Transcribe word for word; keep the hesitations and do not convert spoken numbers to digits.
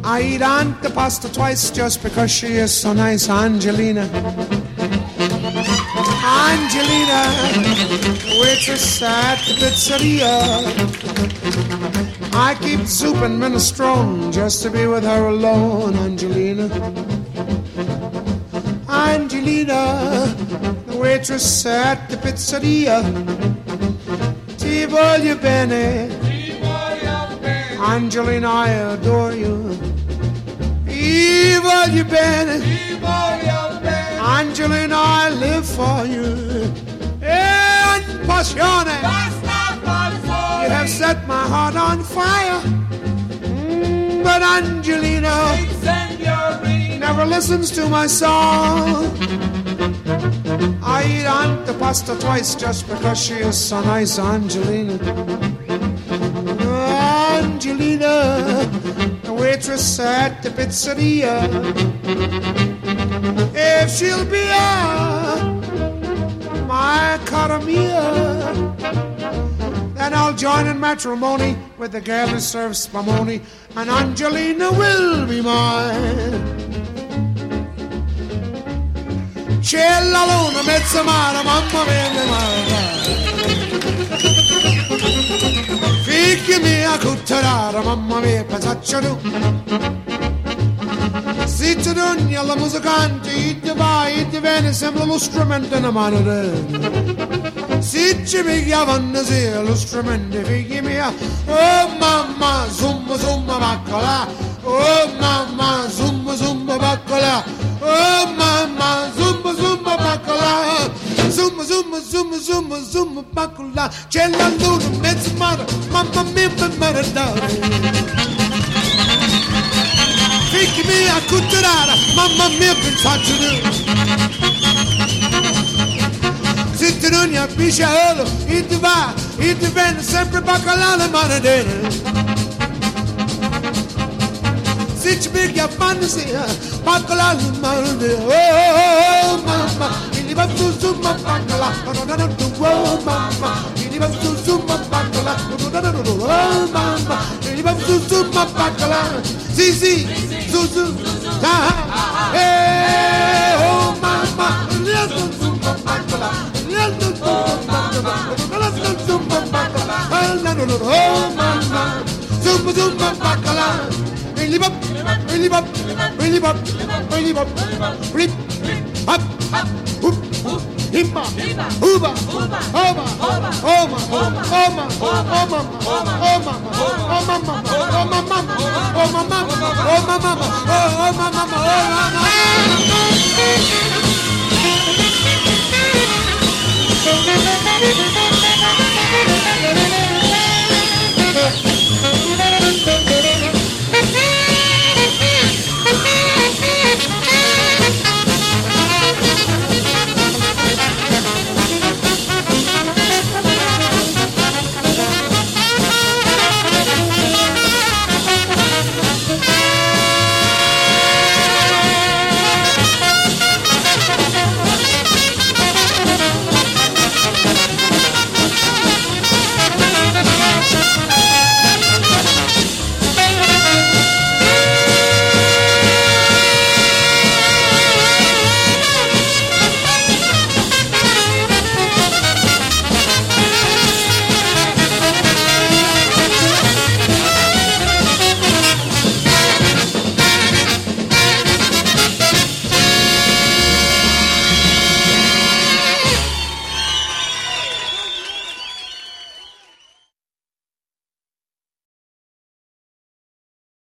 I eat Aunt Pasta twice just because she is so nice, Angelina. Angelina, waitress at the pizzeria. I keep soup and minestrone just to be with her alone, Angelina. Angelina, the waitress at the pizzeria. Ti voglio bene, Angelina, I adore you. Ti voglio bene, Angelina, I live for you. E passione, you have set my heart on fire. Mm, but Angelina never listens to my song. I eat Aunt Pasta twice just because she is so nice, Angelina. Angelina, the waitress at the pizzeria. If she'll be a my cara mia, then I'll join in matrimony with the girl who serves spumoni, and Angelina will be mine. C'è la luna, mezza mare, mamma mia, mia figli mia, cutterara, mamma mia, pensaccia tu. Si ti dogna la musicante, e ti vai, e ti viene, sembra lo strumento in mano te. Si ci pigliavano sia lo strumento, figli mia, oh mamma, zumba, zumba, baccola, oh mamma, zumba, zumba, baccola, oh mamma, zumba, zumba, baccola, zumba, zumba, zumba, zumba, zumba, baccola, c'è la luna, mezza mare, mamma mia, mi maradare. Figli mia, cutterara, mamma mia, pensaccio tu. Se ti non ne pisciolo, e ti va, e ti viene sempre baccalà le manadere. Se ci picchi a panni sia, baccalà le manadere. Oh, mamma, e li va su su ma baccalà, oh mamma, e li va su su ma baccalà, oh mamma, e li va su su ma baccalà. Sì, sì, su su, ah, eh, oh mamma, e li va su su ma baccalà. Oh mamma, zumba zumba bacala, really bop, really bop, really bop, really bop, rip, hop, hoop, himba, hooba, hoba, homa, homa, homa, homa, homa, homa, homa, homa, homa, homa, homa,